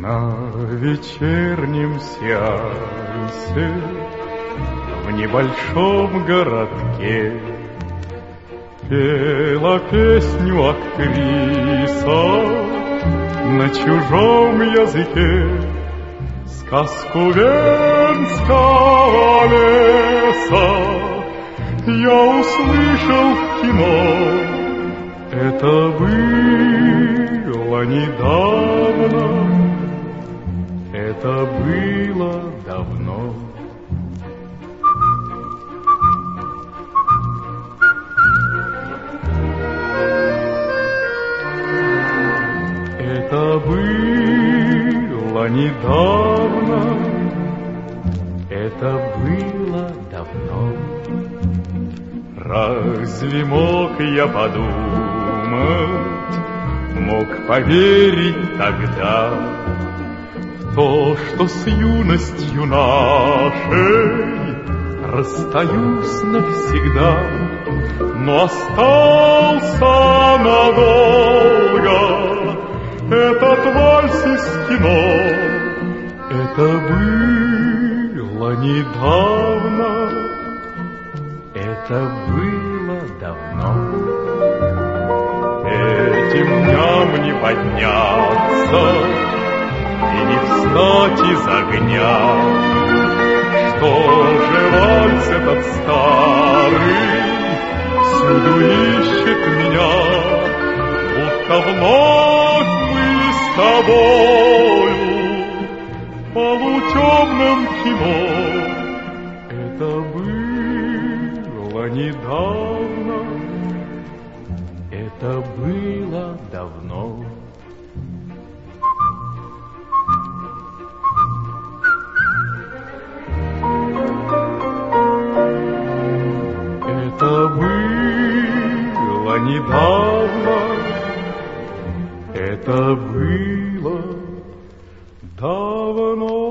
На вечернем сеансе в небольшом городке пела песню актриса на чужом языке. Сказку Венского леса я услышал в кино. Это было недавно, это было давно. Это было недавно, это было давно. Разве мог я подумать, мог поверить тогда в то, что с юностью нашей расстаюсь навсегда, но остался надолго этот вальс из кино. Это было недавно, это было давно. Этим дням не подняться и не встать из огня. Что же вальс этот старый всюду ищет меня, будто вновь мы с тобою в полутемном кино. Это было недавно, это было давно. Это было недавно, это было давно.